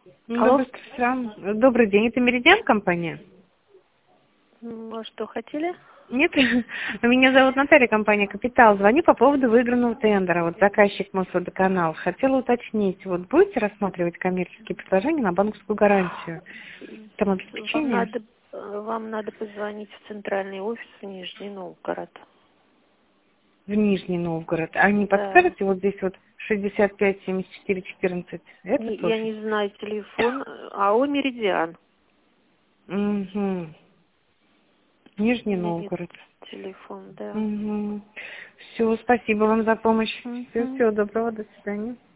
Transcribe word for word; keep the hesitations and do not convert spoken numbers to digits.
Алло. Добрый, сам- Добрый день, это Меридиан компания? М, А что, хотели? Нет? Меня зовут Наталья, компания «Капитал». Звоню по поводу выигранного тендера. Вот заказчик Мосводоканал. Хотела уточнить, вот будете рассматривать коммерческие предложения на банковскую гарантию? Там Вам обеспечение надо, э, вам надо позвонить в центральный офис в Нижний Новгород. в Нижний Новгород. А не Да. подскажете, вот здесь вот шестьдесят пять семьдесят четыре четырнадцать, этот Не- Я офис? не знаю телефон. э, АО «Меридиан». Угу. У Нижний меня нет Новгород. телефона, да. Угу. Все, спасибо вам за помощь. Все, Мгм. всего доброго, до свидания.